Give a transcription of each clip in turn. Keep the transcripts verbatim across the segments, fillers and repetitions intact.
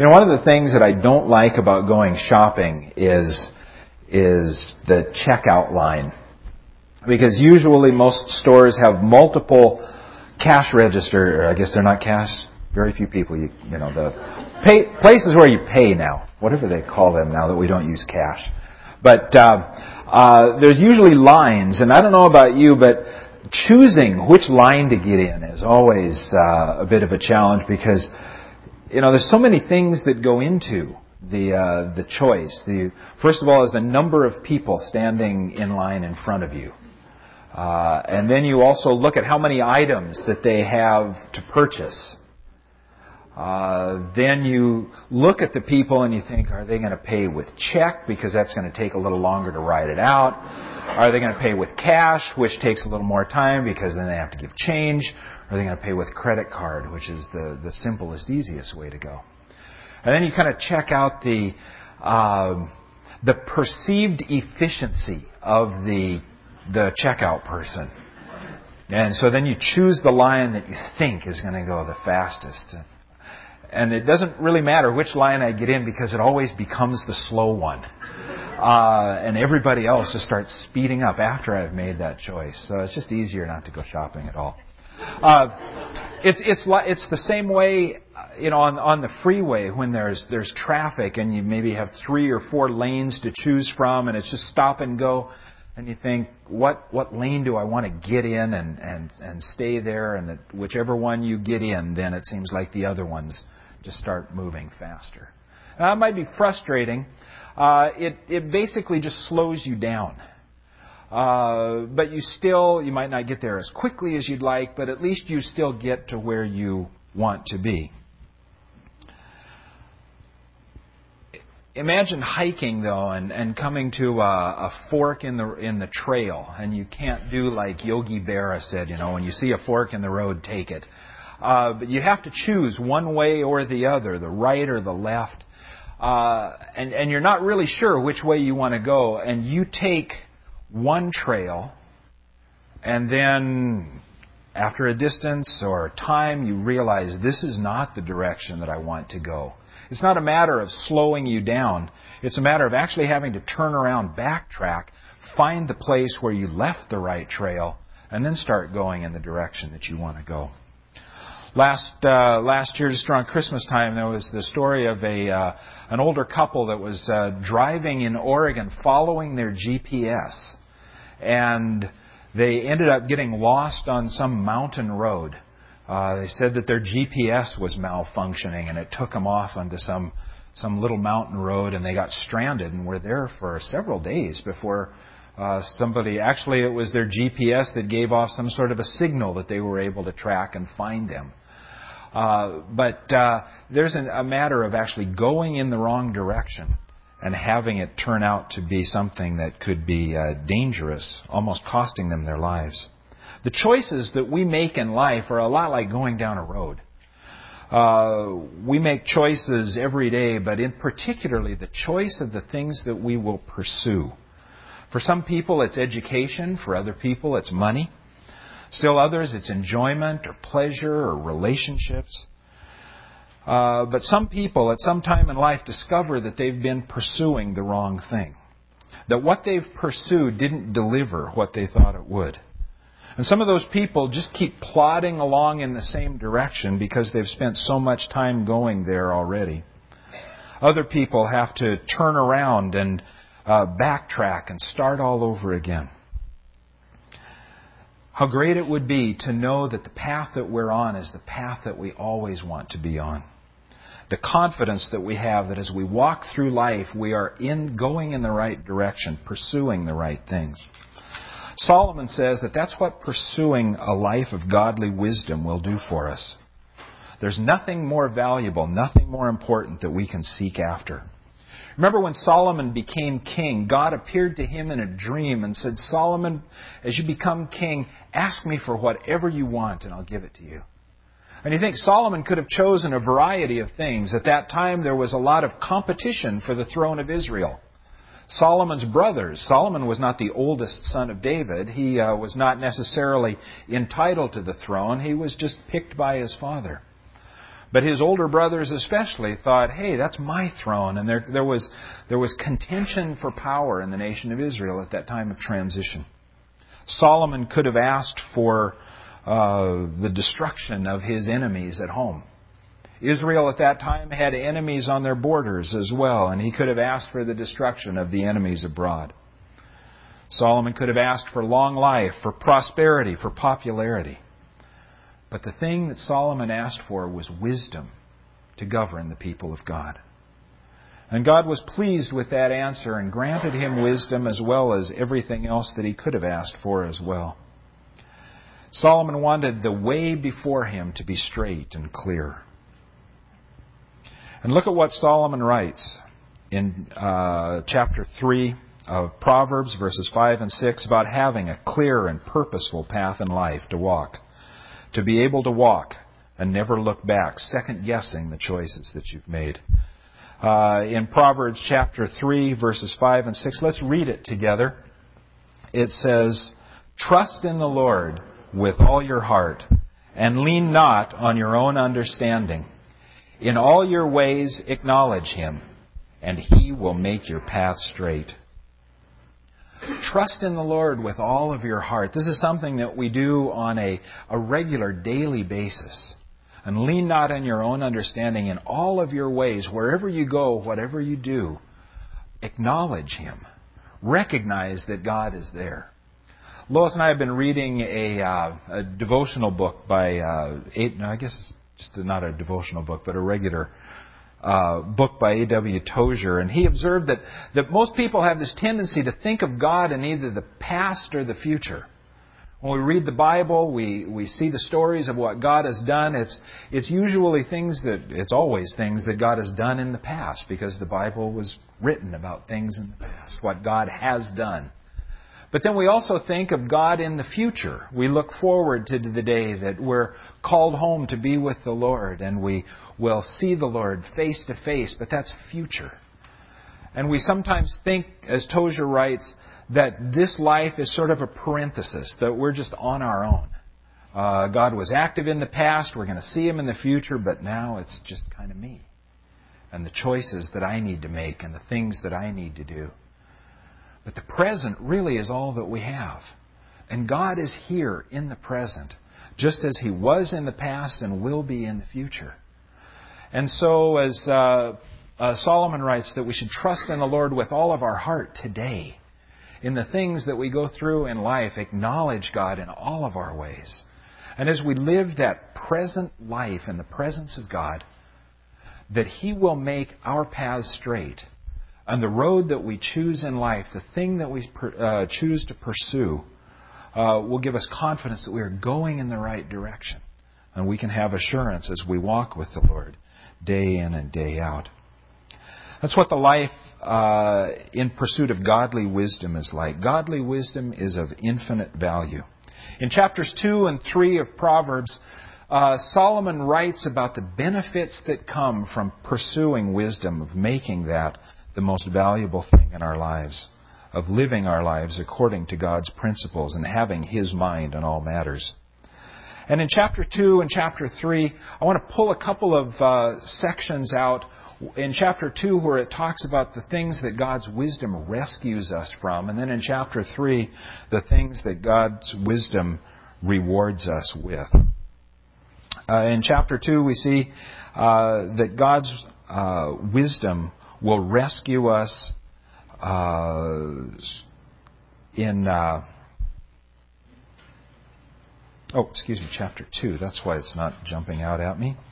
You know, one of the things that I don't like about going shopping is is the checkout line. Because usually most stores have multiple cash register, or I guess they're not cash, very few people, you, you know, the pay, places where you pay now, whatever they call them now that we don't use cash. But uh, uh, there's usually lines, and I don't know about you, but choosing which line to get in is always uh, a bit of a challenge because, you know, there's so many things that go into the uh, the choice. The first of all is the number of people standing in line in front of you. Uh, and then you also look at how many items that they have to purchase. Uh, then you look at the people and you think, are they going to pay with check because that's going to take a little longer to write it out? Are they going to pay with cash, which takes a little more time because then they have to give change? Or are they going to pay with credit card, which is the, the simplest, easiest way to go? And then you kind of check out the uh, the perceived efficiency of the the checkout person. And so then you choose the line that you think is going to go the fastest. And it doesn't really matter which line I get in because it always becomes the slow one. Uh, and everybody else just starts speeding up after I've made that choice. So it's just easier not to go shopping at all. Uh, it's it's li- it's the same way, you know, on on the freeway when there's there's traffic and you maybe have three or four lanes to choose from and it's just stop and go. And you think, what what lane do I want to get in and, and, and stay there? And that whichever one you get in, then it seems like the other ones just start moving faster. Now, that might be frustrating. Uh, it it basically just slows you down. Uh, but you still, you might not get there as quickly as you'd like, but at least you still get to where you want to be. Imagine hiking though, and, and coming to a, a fork in the in the trail, and you can't do like Yogi Berra said, you know, when you see a fork in the road, take it. Uh, but you have to choose one way or the other, the right or the left, uh, and and you're not really sure which way you want to go, and you take one trail, and then after a distance or time, you realize this is not the direction that I want to go. It's not a matter of slowing you down. It's a matter of actually having to turn around, backtrack, find the place where you left the right trail, and then start going in the direction that you want to go. Last uh, last year, just around Christmas time, there was the story of a uh, an older couple that was uh, driving in Oregon, following their G P S, and they ended up getting lost on some mountain road. Uh, they said that their G P S was malfunctioning and it took them off onto some some little mountain road, and they got stranded and were there for several days before uh, somebody, actually it was their G P S that gave off some sort of a signal that they were able to track and find them. Uh, but uh, there's an, a matter of actually going in the wrong direction and having it turn out to be something that could be uh, dangerous, almost costing them their lives. The choices that we make in life are a lot like going down a road. Uh, we make choices every day, but in particularly the choice of the things that we will pursue. For some people, it's education. For other people, it's money. Still others, it's enjoyment or pleasure or relationships. Uh, but some people at some time in life discover that they've been pursuing the wrong thing. That what they've pursued didn't deliver what they thought it would. And some of those people just keep plodding along in the same direction because they've spent so much time going there already. Other people have to turn around and uh, backtrack and start all over again. How great it would be to know that the path that we're on is the path that we always want to be on. The confidence that we have that as we walk through life, we are in going in the right direction, pursuing the right things. Solomon says that that's what pursuing a life of godly wisdom will do for us. There's nothing more valuable, nothing more important that we can seek after. Remember when Solomon became king, God appeared to him in a dream and said, Solomon, as you become king, ask me for whatever you want and I'll give it to you. And you think Solomon could have chosen a variety of things. At that time, there was a lot of competition for the throne of Israel. Solomon's brothers. Solomon was not the oldest son of David. He uh, was not necessarily entitled to the throne. He was just picked by his father. But his older brothers especially thought, hey, that's my throne. And there, there was, there was contention for power in the nation of Israel at that time of transition. Solomon could have asked for uh, the destruction of his enemies at home. Israel at that time had enemies on their borders as well, and he could have asked for the destruction of the enemies abroad. Solomon could have asked for long life, for prosperity, for popularity. But the thing that Solomon asked for was wisdom to govern the people of God. And God was pleased with that answer and granted him wisdom as well as everything else that he could have asked for as well. Solomon wanted the way before him to be straight and clear. And look at what Solomon writes in uh, chapter three of Proverbs, verses five and six, about having a clear and purposeful path in life to walk. To be able to walk and never look back, second-guessing the choices that you've made. Uh, in Proverbs chapter three, verses five and six, let's read it together. It says, "Trust in the Lord with all your heart, and lean not on your own understanding. In all your ways acknowledge Him, and He will make your path straight." Trust in the Lord with all of your heart. This is something that we do on a, a regular, daily basis. And lean not on your own understanding. In all of your ways, wherever you go, whatever you do, acknowledge Him. Recognize that God is there. Lois and I have been reading a, uh, a devotional book by, uh, eight, no, I guess it's just not a devotional book, but a regular Uh, book by A W Tozer, and he observed that, that most people have this tendency to think of God in either the past or the future. When we read the Bible, we, we see the stories of what God has done. It's, it's usually things that, it's always things that God has done in the past, because the Bible was written about things in the past, what God has done. But then we also think of God in the future. We look forward to the day that we're called home to be with the Lord, and we will see the Lord face to face, but that's future. And we sometimes think, as Tozer writes, that this life is sort of a parenthesis, that we're just on our own. Uh, God was active in the past, we're going to see Him in the future, but now it's just kind of me. And the choices that I need to make and the things that I need to do. But the present really is all that we have. And God is here in the present, just as He was in the past and will be in the future. And so, as uh, uh, Solomon writes, that we should trust in the Lord with all of our heart today. In the things that we go through in life, acknowledge God in all of our ways. And as we live that present life in the presence of God, that He will make our paths straight. And the road that we choose in life, the thing that we uh, choose to pursue, uh, will give us confidence that we are going in the right direction. And we can have assurance as we walk with the Lord day in and day out. That's what the life uh, in pursuit of godly wisdom is like. Godly wisdom is of infinite value. In chapters two and three of Proverbs, uh, Solomon writes about the benefits that come from pursuing wisdom, of making that the most valuable thing in our lives, of living our lives according to God's principles and having His mind on all matters. And in chapter two and chapter three, I want to pull a couple of uh, sections out. In chapter two, where it talks about the things that God's wisdom rescues us from. And then in chapter three, the things that God's wisdom rewards us with. Uh, in chapter two, we see uh, that God's uh, wisdom will rescue us uh, in... Uh, oh, excuse me, chapter two. That's why it's not jumping out at me.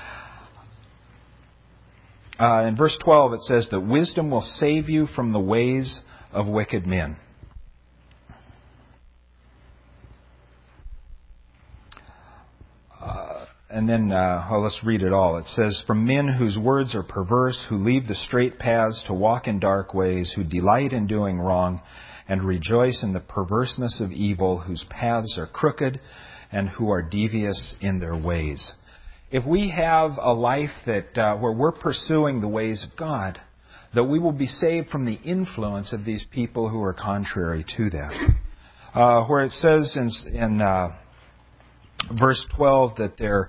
Uh, in verse twelve, it says that wisdom will save you from the ways of wicked men. Uh, and then, uh, well, let's read it all. It says, "From men whose words are perverse, who leave the straight paths to walk in dark ways, who delight in doing wrong, and rejoice in the perverseness of evil, whose paths are crooked, and who are devious in their ways." If we have a life that uh, where we're pursuing the ways of God, that we will be saved from the influence of these people who are contrary to that. Uh, where it says in, in uh, verse twelve that they're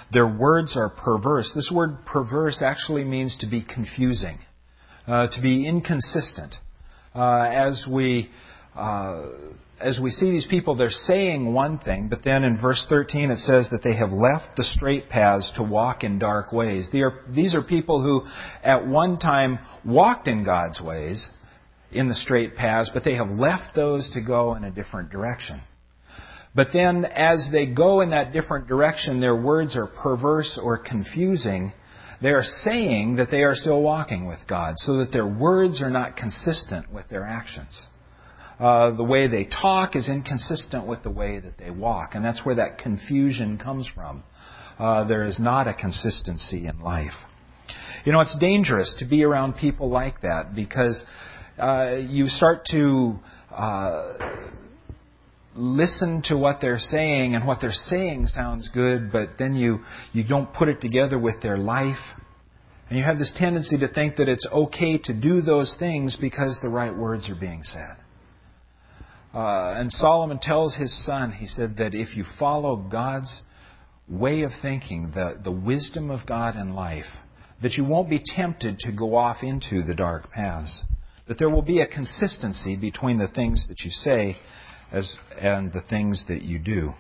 Their words are perverse. This word perverse actually means to be confusing, uh, to be inconsistent. Uh, as we uh, as we see these people, they're saying one thing, but then in verse thirteen it says that they have left the straight paths to walk in dark ways. They are, these are people who at one time walked in God's ways, in the straight paths, but they have left those to go in a different direction. But then as they go in that different direction, their words are perverse or confusing. They are saying that they are still walking with God, so that their words are not consistent with their actions. Uh, the way they talk is inconsistent with the way that they walk, and that's where that confusion comes from. Uh, there is not a consistency in life. You know, it's dangerous to be around people like that, because uh, you start to uh, listen to what they're saying, and what they're saying sounds good, but then you, you don't put it together with their life. And you have this tendency to think that it's okay to do those things because the right words are being said. Uh, and Solomon tells his son, he said that if you follow God's way of thinking, the, the wisdom of God in life, that you won't be tempted to go off into the dark paths. That there will be a consistency between the things that you say as and the things that you do.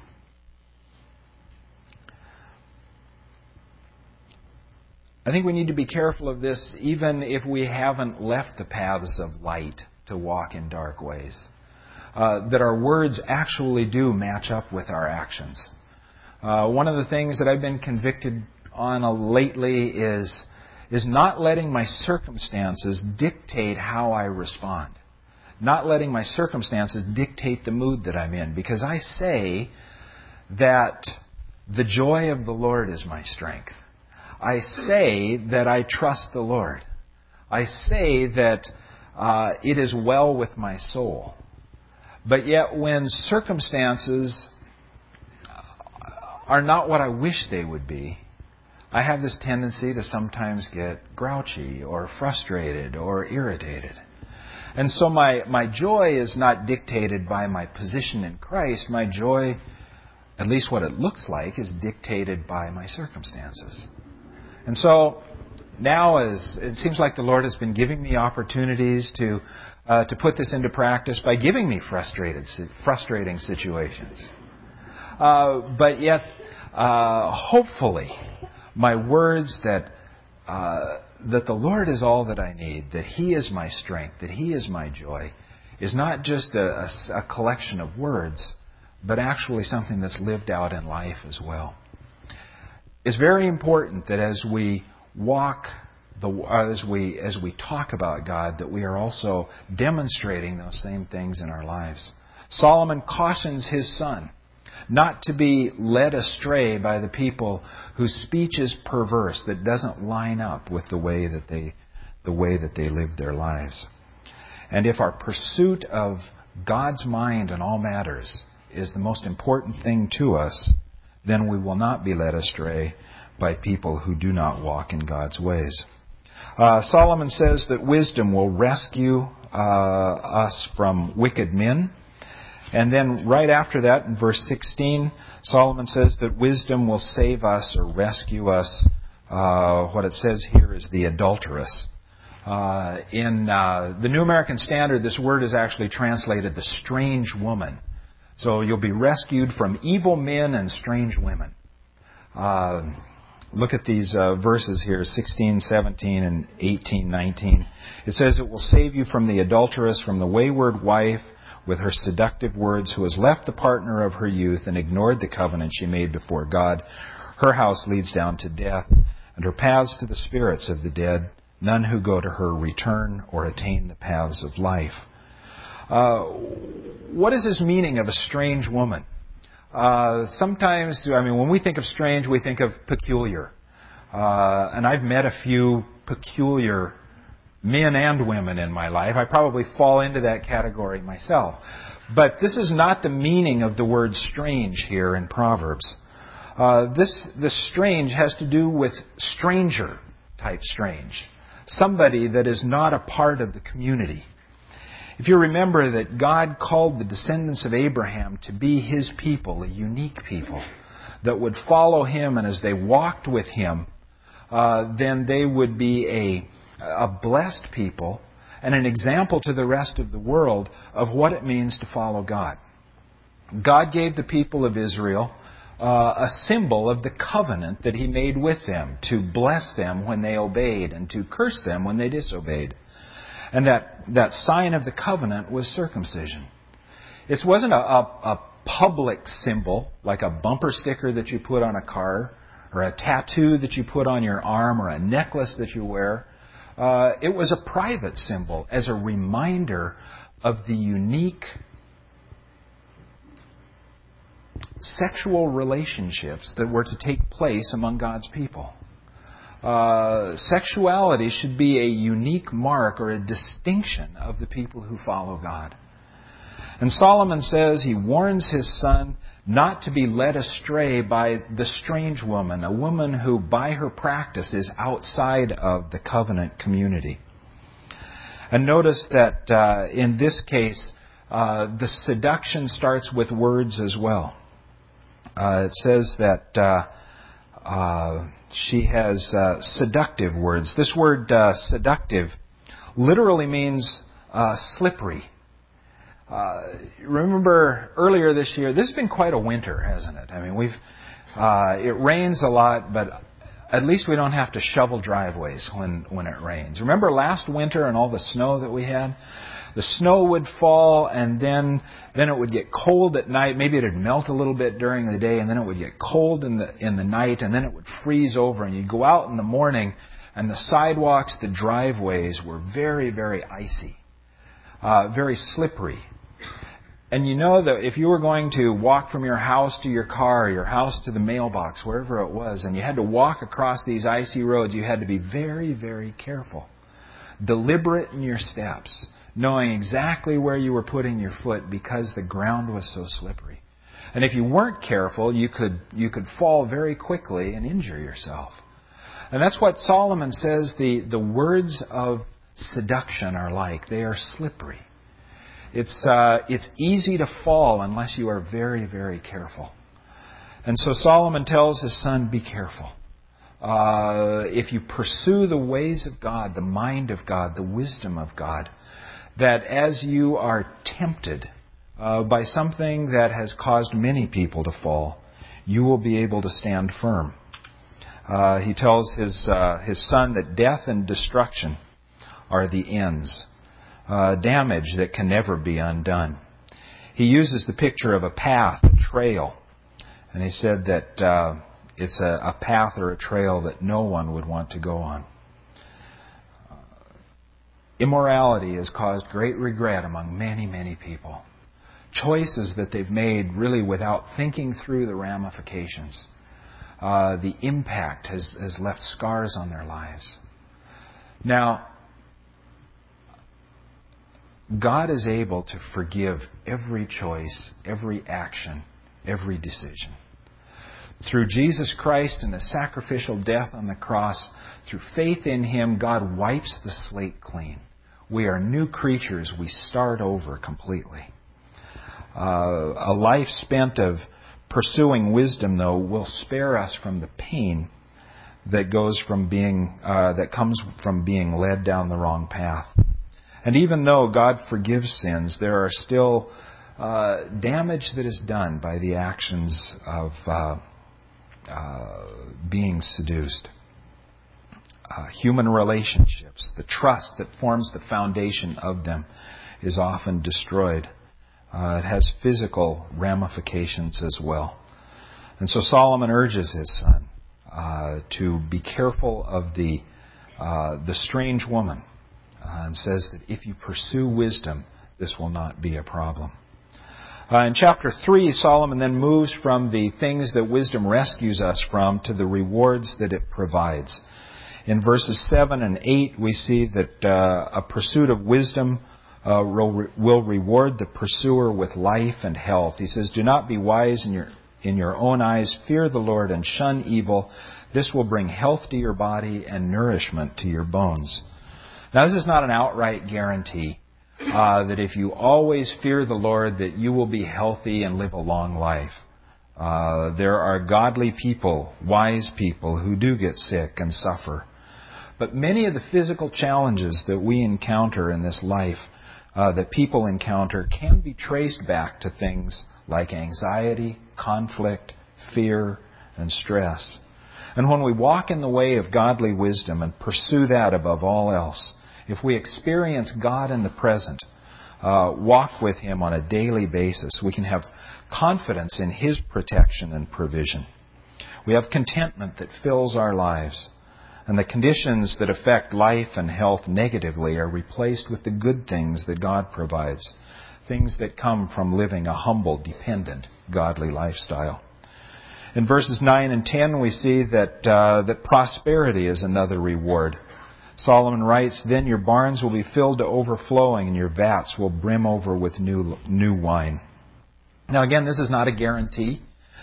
I think we need to be careful of this even if we haven't left the paths of light to walk in dark ways. Uh, that our words actually do match up with our actions. Uh, one of the things that I've been convicted on uh, lately is, is not letting my circumstances dictate how I respond. Not letting my circumstances dictate the mood that I'm in. Because I say that the joy of the Lord is my strength. I say that I trust the Lord. I say that uh, it is well with my soul. But yet when circumstances are not what I wish they would be, I have this tendency to sometimes get grouchy or frustrated or irritated. And so my, my joy is not dictated by my position in Christ. My joy, at least what it looks like, is dictated by my circumstances. And so now as it seems like the Lord has been giving me opportunities to uh, to put this into practice by giving me frustrated, frustrating situations. Uh, but yet, uh, hopefully, my words that uh, that the Lord is all that I need, that He is my strength, that He is my joy, is not just a, a, a collection of words, but actually something that's lived out in life as well. It's very important that as we walk, the, as we as we talk about God, that we are also demonstrating those same things in our lives. Solomon cautions his son not to be led astray by the people whose speech is perverse, that doesn't line up with the way that they the way that they live their lives. And if our pursuit of God's mind in all matters is the most important thing to us, then we will not be led astray by people who do not walk in God's ways. Uh, Solomon says that wisdom will rescue uh, us from wicked men. And then right after that, in verse sixteen, Solomon says that wisdom will save us or rescue us. Uh, what it says here is the adulteress. Uh, in uh, the New American Standard, this word is actually translated the strange woman. So you'll be rescued from evil men and strange women. Uh, look at these uh, verses here, sixteen, seventeen, and eighteen, nineteen. It says, it will save you from the adulteress, from the wayward wife, with her seductive words, who has left the partner of her youth and ignored the covenant she made before God. Her house leads down to death, and her paths to the spirits of the dead. None who go to her return or attain the paths of life. Uh, what is this meaning of a strange woman? Uh, sometimes, I mean, when we think of strange, we think of peculiar. Uh, and I've met a few peculiar men and women in my life. I probably fall into that category myself. But this is not the meaning of the word strange here in Proverbs. Uh, this, this strange has to do with stranger type strange. Somebody that is not a part of the community. If you remember that God called the descendants of Abraham to be His people, a unique people. that would follow Him, and as they walked with Him, uh, then they would be a, a blessed people and an example to the rest of the world of what it means to follow God. God gave the people of Israel uh, a symbol of the covenant that He made with them, to bless them when they obeyed and to curse them when they disobeyed. And that, that sign of the covenant was circumcision. It wasn't a, a, a public symbol, like a bumper sticker that you put on a car, or a tattoo that you put on your arm, or a necklace that you wear. Uh, it was a private symbol as a reminder of the unique sexual relationships that were to take place among God's people. Uh, sexuality should be a unique mark or a distinction of the people who follow God. And Solomon says he warns his son not to be led astray by the strange woman, a woman who by her practice is outside of the covenant community. And notice that uh, in this case, uh, the seduction starts with words as well. Uh, it says that uh, uh, she has uh, seductive words. This word uh, seductive literally means uh, slippery. Uh, remember earlier this year, this has been quite a winter, hasn't it? I mean, we've uh, it rains a lot, but at least we don't have to shovel driveways when, when it rains. Remember last winter and all the snow that we had? The snow would fall, and then then it would get cold at night. Maybe it would melt a little bit during the day, and then it would get cold in the in the night, and then it would freeze over. And you'd go out in the morning, and the sidewalks, the driveways were very, very icy, uh, very slippery. And you know that if you were going to walk from your house to your car, or your house to the mailbox, wherever it was, and you had to walk across these icy roads, you had to be very, very careful, deliberate in your steps, knowing exactly where you were putting your foot because the ground was so slippery. And if you weren't careful, you could you could fall very quickly and injure yourself. And that's what Solomon says the, the words of seduction are like. They are slippery. It's uh, it's easy to fall unless you are very, very careful. And so Solomon tells his son, be careful. Uh, if you pursue the ways of God, the mind of God, the wisdom of God, that as you are tempted uh, by something that has caused many people to fall, you will be able to stand firm. Uh, he tells his uh, his son that death and destruction are the ends. Uh, damage that can never be undone. He uses the picture of a path, a trail, and he said that uh, it's a, a path or a trail that no one would want to go on. Uh, immorality has caused great regret among many, many people. Choices that they've made really without thinking through the ramifications. Uh, the impact has, has left scars on their lives. Now, God is able to forgive every choice, every action, every decision. Through Jesus Christ and the sacrificial death on the cross, through faith in Him, God wipes the slate clean. We are new creatures. We start over completely. Uh, a life spent of pursuing wisdom, though, will spare us from the pain that goes from being uh, that comes from being led down the wrong path. And even though God forgives sins, there are still uh, damage that is done by the actions of uh, uh, being seduced. Uh, human relationships, the trust that forms the foundation of them, is often destroyed. Uh, it has physical ramifications as well. And so Solomon urges his son uh, to be careful of the uh, the strange woman. Uh, and says that if you pursue wisdom, this will not be a problem. Uh, in chapter three, Solomon then moves from the things that wisdom rescues us from to the rewards that it provides. In verses seven and eight, we see that uh, a pursuit of wisdom uh, will, will reward the pursuer with life and health. He says, do not be wise in your, in your own eyes. Fear the Lord and shun evil. This will bring health to your body and nourishment to your bones. Now, this is not an outright guarantee uh, that if you always fear the Lord that you will be healthy and live a long life. Uh, there are godly people, wise people who do get sick and suffer. But many of the physical challenges that we encounter in this life, uh, that people encounter, can be traced back to things like anxiety, conflict, fear, and stress. And when we walk in the way of godly wisdom and pursue that above all else, if we experience God in the present, uh, walk with Him on a daily basis, we can have confidence in His protection and provision. We have contentment that fills our lives. And the conditions that affect life and health negatively are replaced with the good things that God provides. Things that come from living a humble, dependent, godly lifestyle. In verses nine and ten we see that uh, that prosperity is another reward. Solomon writes, "Then your barns will be filled to overflowing and your vats will brim over with new new wine." Now again, this is not a guarantee,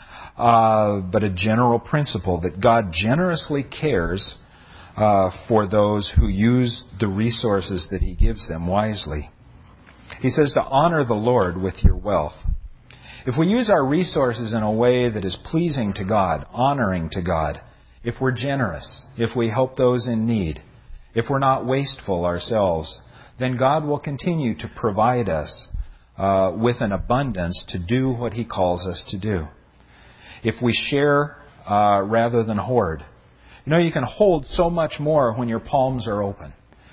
uh, but a general principle that God generously cares uh, for those who use the resources that He gives them wisely. He says to honor the Lord with your wealth. If we use our resources in a way that is pleasing to God, honoring to God, if we're generous, if we help those in need, if we're not wasteful ourselves, then God will continue to provide us uh, with an abundance to do what He calls us to do. If we share uh, rather than hoard, you know, you can hold so much more when your palms are open.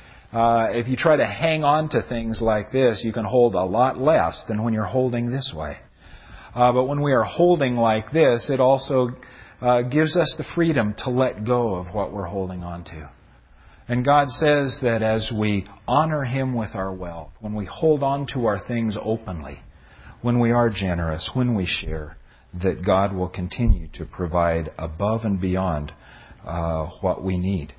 Uh, if you try to hang on to things like this, you can hold a lot less than when you're holding this way. Uh, but when we are holding like this, it also uh, gives us the freedom to let go of what we're holding on to. And God says that as we honor Him with our wealth, when we hold on to our things openly, when we are generous, when we share, that God will continue to provide above and beyond uh, what we need.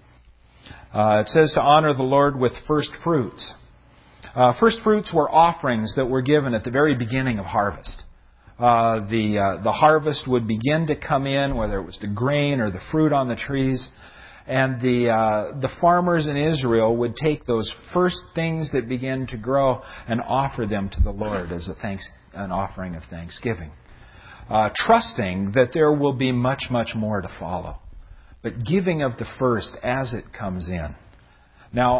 Uh, it says to honor the Lord with first fruits. Uh, first fruits were offerings that were given at the very beginning of harvest. Uh, the uh, the harvest would begin to come in, whether it was the grain or the fruit on the trees, and the uh, the farmers in Israel would take those first things that began to grow and offer them to the Lord as a thanks an offering of thanksgiving, uh, trusting that there will be much much more to follow, but giving of the first as it comes in. Now,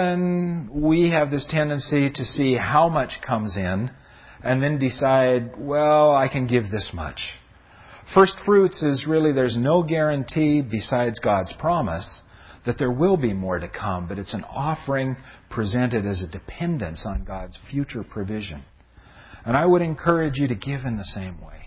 often we have this tendency to see how much comes in, and then decide, well, I can give this much. First fruits is really, there's no guarantee besides God's promise that there will be more to come, but it's an offering presented as a dependence on God's future provision. And I would encourage you to give in the same way.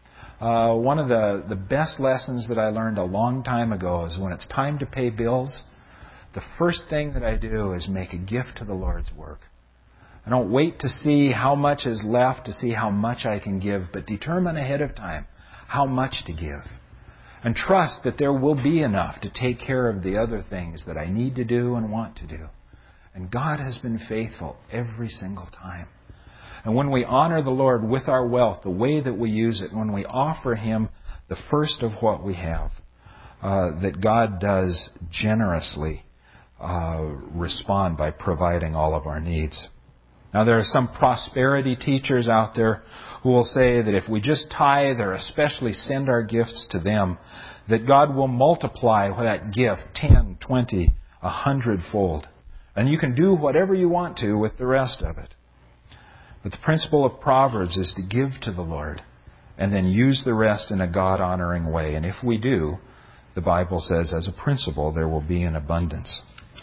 Uh, one of the, the best lessons that I learned a long time ago is when it's time to pay bills, the first thing that I do is make a gift to the Lord's work. I don't wait to see how much is left, to see how much I can give, but determine ahead of time how much to give. And trust that there will be enough to take care of the other things that I need to do and want to do. And God has been faithful every single time. And when we honor the Lord with our wealth, the way that we use it, when we offer Him the first of what we have, uh, that God does generously uh, respond by providing all of our needs. Now, there are some prosperity teachers out there who will say that if we just tithe or especially send our gifts to them, that God will multiply that gift ten, twenty, a hundredfold. And you can do whatever you want to with the rest of it. But the principle of Proverbs is to give to the Lord and then use the rest in a God-honoring way. And if we do, the Bible says as a principle there will be an abundance.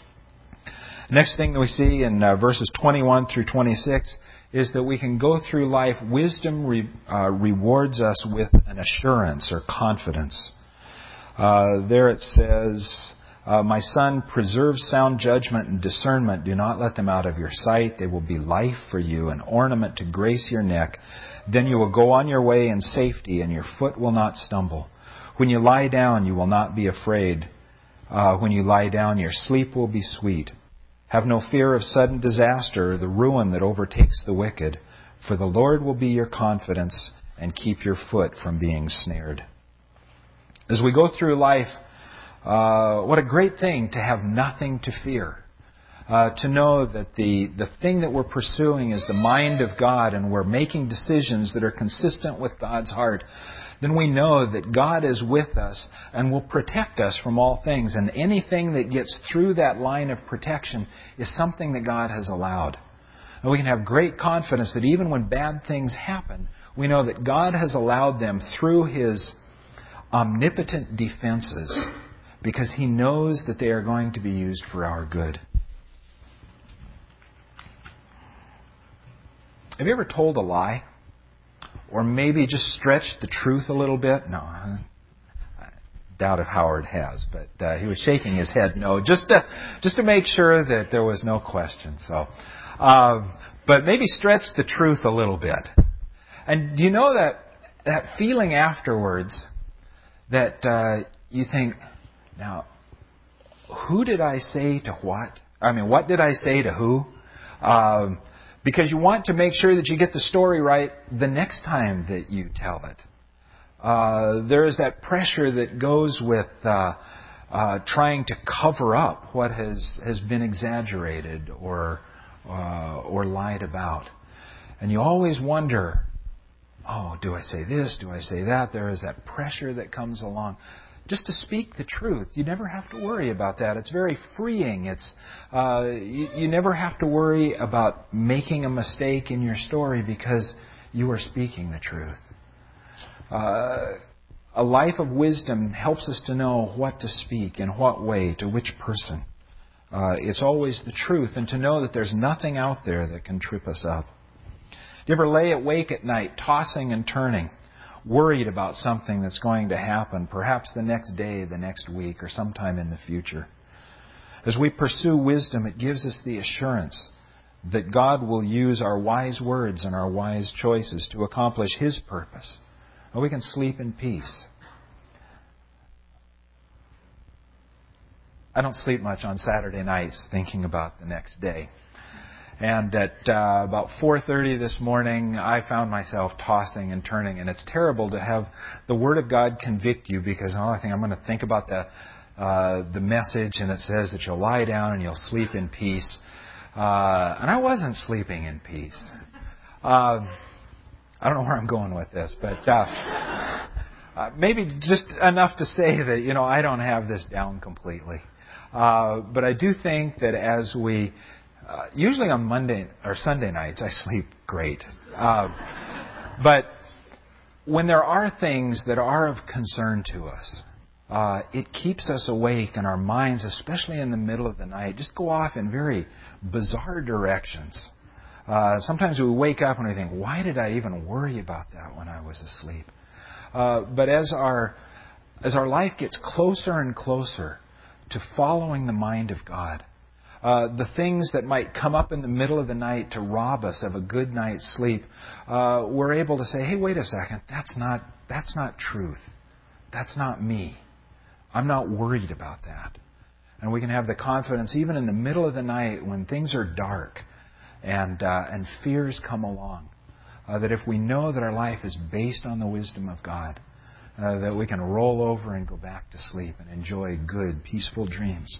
Next thing that we see in uh, verses twenty-one through twenty-six is that we can go through life. Wisdom re, uh, rewards us with an assurance or confidence. Uh, there it says, uh, "My son, preserve sound judgment and discernment. Do not let them out of your sight. They will be life for you, an ornament to grace your neck. Then you will go on your way in safety, and your foot will not stumble. When you lie down, you will not be afraid. Uh, when you lie down, your sleep will be sweet. Have no fear of sudden disaster or the ruin that overtakes the wicked, for the Lord will be your confidence and keep your foot from being snared." As we go through life, uh, what a great thing to have nothing to fear. uh, to know that the, the thing that we're pursuing is the mind of God and we're making decisions that are consistent with God's heart, then we know that God is with us and will protect us from all things. And anything that gets through that line of protection is something that God has allowed. And we can have great confidence that even when bad things happen, we know that God has allowed them through His omnipotent defenses because He knows that they are going to be used for our good. Have you ever told a lie? Or maybe just stretched the truth a little bit? No, I doubt if Howard has, but uh, he was shaking his head no, just to, just to make sure that there was no question. So, uh, but maybe stretch the truth a little bit. And do you know that that feeling afterwards that uh, you think, now, who did I say to what? I mean, what did I say to who? Um, Because you want to make sure that you get the story right the next time that you tell it. Uh, there is that pressure that goes with uh, uh, trying to cover up what has, has been exaggerated or uh, or lied about. And you always wonder, oh, do I say this? Do I say that? There is that pressure that comes along. Just to speak the truth. You never have to worry about that. It's very freeing. It's uh, you, you never have to worry about making a mistake in your story because you are speaking the truth. Uh, a life of wisdom helps us to know what to speak, in what way, to which person. Uh, it's always the truth, and to know that there's nothing out there that can trip us up. Do you ever lay awake at night, tossing and turning, worried about something that's going to happen, perhaps the next day, the next week, or sometime in the future? As we pursue wisdom, it gives us the assurance that God will use our wise words and our wise choices to accomplish His purpose. And we can sleep in peace. I don't sleep much on Saturday nights thinking about the next day. And at uh, about four thirty this morning, I found myself tossing and turning. And it's terrible to have the Word of God convict you because, oh, I think I'm going to think about the uh, the message, and it says that you'll lie down and you'll sleep in peace. Uh, and I wasn't sleeping in peace. Uh, I don't know where I'm going with this, but uh, uh, maybe just enough to say that, you know, I don't have this down completely. Uh, but I do think that as we Uh, usually on Monday or Sunday nights, I sleep great. Uh, but when there are things that are of concern to us, uh, it keeps us awake, and our minds, especially in the middle of the night, just go off in very bizarre directions. Uh, sometimes we wake up and we think, why did I even worry about that when I was asleep? Uh, but as our as our life gets closer and closer to following the mind of God, Uh, the things that might come up in the middle of the night to rob us of a good night's sleep, uh, we're able to say, hey, wait a second, that's not that's not truth. That's not me. I'm not worried about that. And we can have the confidence, even in the middle of the night when things are dark and uh, and fears come along, uh, that if we know that our life is based on the wisdom of God, uh, that we can roll over and go back to sleep and enjoy good, peaceful dreams.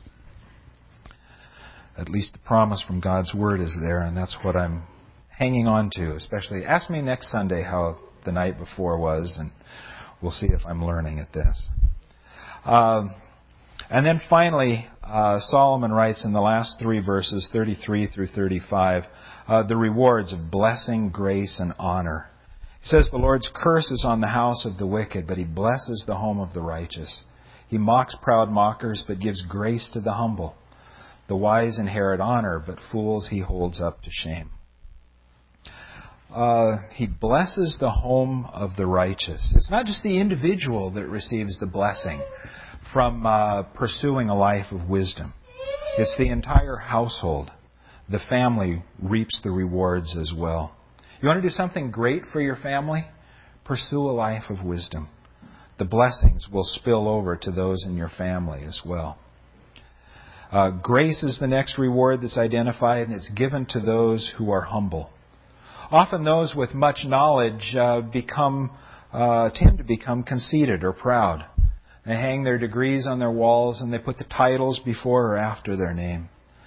At least the promise from God's Word is there, and that's what I'm hanging on to. Especially, ask me next Sunday how the night before was, and we'll see if I'm learning at this. Uh, and then finally, uh, Solomon writes in the last three verses, thirty-three through thirty-five, uh, the rewards of blessing, grace, and honor. He says, the Lord's curse is on the house of the wicked, but He blesses the home of the righteous. He mocks proud mockers, but gives grace to the humble. The wise inherit honor, but fools He holds up to shame. Uh, he blesses the home of the righteous. It's not just the individual that receives the blessing from uh, pursuing a life of wisdom. It's the entire household. The family reaps the rewards as well. You want to do something great for your family? Pursue a life of wisdom. The blessings will spill over to those in your family as well. Uh, grace is the next reward that's identified, and it's given to those who are humble. Often those with much knowledge uh, become uh, tend to become conceited or proud. They hang their degrees on their walls, and they put the titles before or after their name.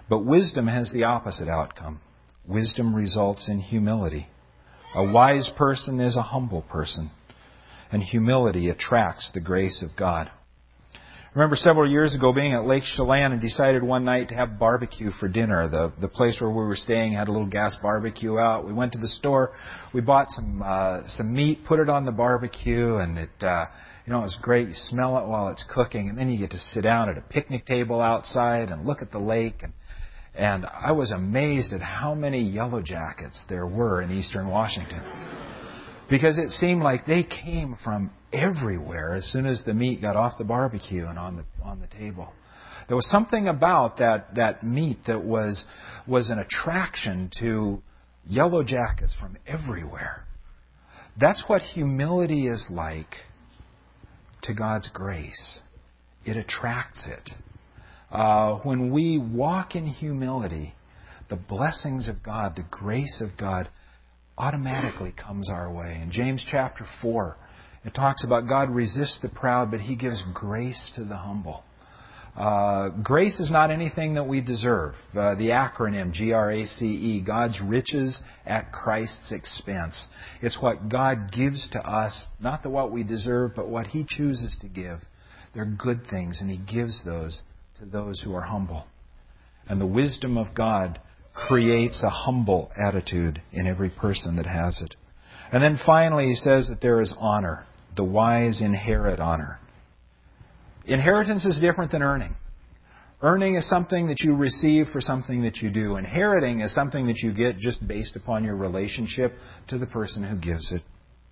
But wisdom has the opposite outcome. Wisdom results in humility. A wise person is a humble person, and humility attracts the grace of God. I remember several years ago being at Lake Chelan and decided one night to have barbecue for dinner. The the place where we were staying had a little gas barbecue out. We went to the store, we bought some uh, some meat, put it on the barbecue, and it uh, you know it was great. You smell it while it's cooking, and then you get to sit down at a picnic table outside and look at the lake. And and I was amazed at how many yellow jackets there were in eastern Washington, because it seemed like they came from everywhere as soon as the meat got off the barbecue and on the on the table. There was something about that that meat that was was an attraction to yellow jackets from everywhere. That's what humility is like to God's grace. It attracts it. Uh, when we walk in humility, the blessings of God, the grace of God, automatically comes our way. In James chapter four, it talks about God resists the proud, but He gives grace to the humble. Uh, grace is not anything that we deserve. Uh, the acronym G R A C E, God's riches at Christ's expense. It's what God gives to us, not the what we deserve, but what He chooses to give. They're good things, and He gives those to those who are humble. And the wisdom of God creates a humble attitude in every person that has it. And then finally, He says that there is honor. The wise inherit honor. Inheritance is different than earning. Earning is something that you receive for something that you do. Inheriting is something that you get just based upon your relationship to the person who gives it.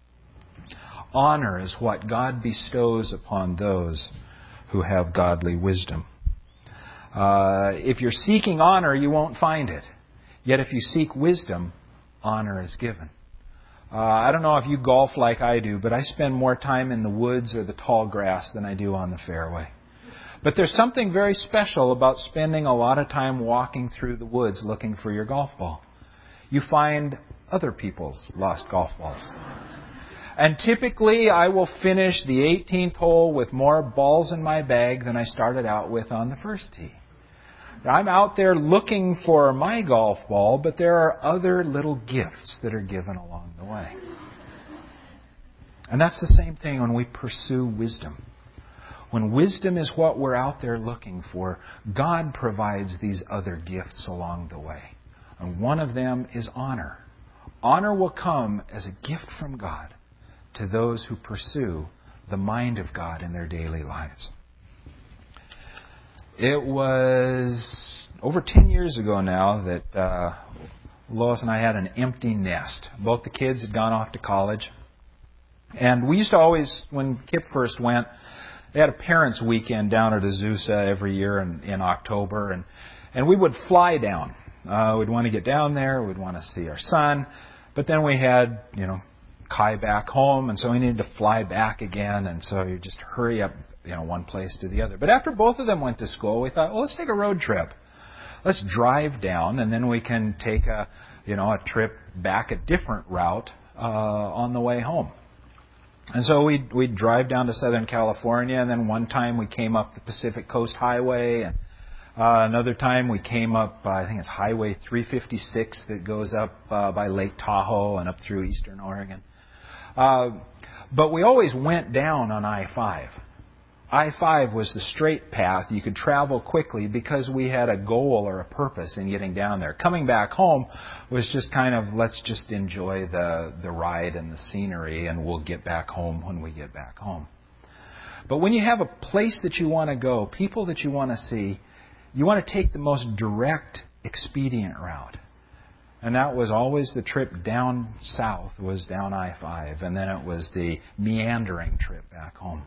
Honor is what God bestows upon those who have godly wisdom. Uh, if you're seeking honor, you won't find it. Yet if you seek wisdom, honor is given. Uh, I don't know if you golf like I do, but I spend more time in the woods or the tall grass than I do on the fairway. But there's something very special about spending a lot of time walking through the woods looking for your golf ball. You find other people's lost golf balls. And typically I will finish the eighteenth hole with more balls in my bag than I started out with on the first tee. I'm out there looking for my golf ball, but there are other little gifts that are given along the way. And that's the same thing when we pursue wisdom. When wisdom is what we're out there looking for, God provides these other gifts along the way. And one of them is honor. Honor will come as a gift from God to those who pursue the mind of God in their daily lives. It was over ten years ago now that uh, Lois and I had an empty nest. Both the kids had gone off to college. And we used to always, when Kip first went, they had a parents' weekend down at Azusa every year in, in October. And, and we would fly down. Uh, we'd want to get down there. We'd want to see our son. But then we had, you know, Kai back home. And so we needed to fly back again. And so you just hurry up, you know, one place to the other. But after both of them went to school, we thought, well, let's take a road trip. Let's drive down, and then we can take a, you know, a trip back a different route uh, on the way home. And so we'd, we'd drive down to Southern California, and then one time we came up the Pacific Coast Highway, and uh, another time we came up, uh, I think it's Highway three fifty-six that goes up uh, by Lake Tahoe and up through eastern Oregon. Uh, but we always went down on I five. I five was the straight path. You could travel quickly because we had a goal or a purpose in getting down there. Coming back home was just kind of, let's just enjoy the, the ride and the scenery, and we'll get back home when we get back home. But when you have a place that you want to go, people that you want to see, you want to take the most direct, expedient route. And that was always the trip down south, was down I five, and then it was the meandering trip back home.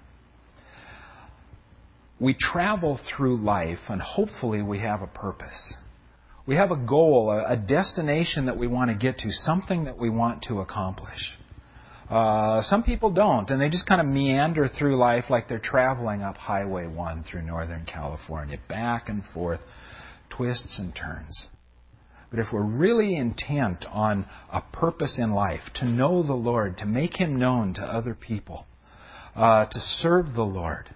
We travel through life, and hopefully we have a purpose. We have a goal, a destination that we want to get to, something that we want to accomplish. Uh, some people don't, and they just kind of meander through life like they're traveling up Highway one through Northern California, back and forth, twists and turns. But if we're really intent on a purpose in life, to know the Lord, to make Him known to other people, uh, to serve the Lord,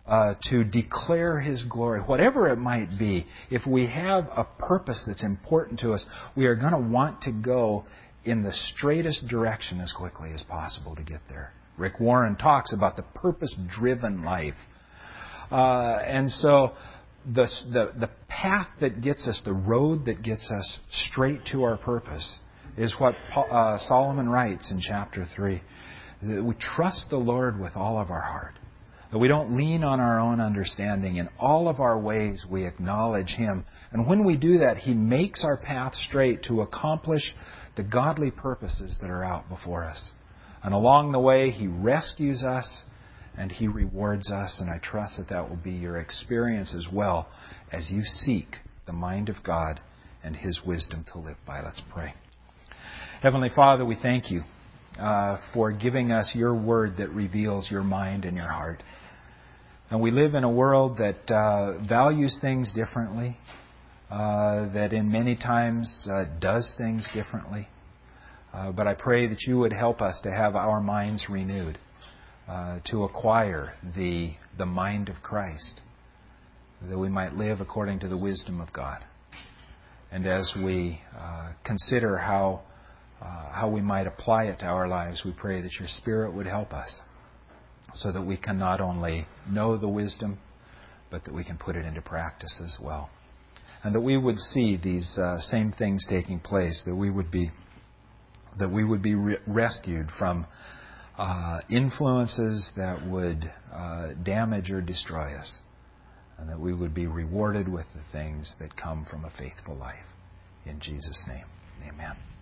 uh, to declare His glory, whatever it might be. If we have a purpose that's important to us, we are going to want to go in the straightest direction as quickly as possible to get there. Rick Warren talks about the purpose-driven life. Uh, and so the, the, the path that gets us, the road that gets us straight to our purpose is what Paul, uh, Solomon writes in chapter three. That we trust the Lord with all of our heart. That we don't lean on our own understanding. In all of our ways we acknowledge Him. And when we do that, He makes our path straight to accomplish the godly purposes that are out before us. And along the way, He rescues us and He rewards us. And I trust that that will be your experience as well as you seek the mind of God and His wisdom to live by. Let's pray. Heavenly Father, we thank You uh, for giving us Your Word that reveals Your mind and Your heart. And we live in a world that uh, values things differently, uh, that in many times uh, does things differently. Uh, but I pray that You would help us to have our minds renewed, uh, to acquire the the mind of Christ, that we might live according to the wisdom of God. And as we uh, consider how uh, how we might apply it to our lives, we pray that Your Spirit would help us, so that we can not only know the wisdom, but that we can put it into practice as well. And that we would see these uh, same things taking place, that we would be that we would be re- rescued from uh, influences that would uh, damage or destroy us, and that we would be rewarded with the things that come from a faithful life. In Jesus' name, amen.